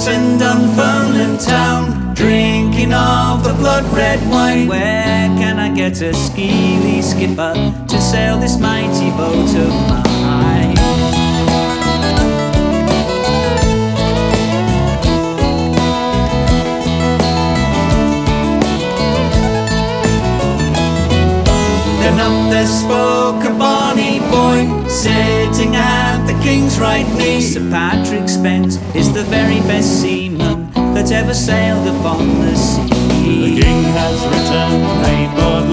ports in Dunfermline town, drinking of the blood-red wine. Where can I get a skeely skipper to sail this mighty boat of mine? Then up there spoke a bonny boy, sitting at the king's right knee. Sir Patrick Spens is the very best seaman that ever sailed upon the sea. The king has returned, rainbow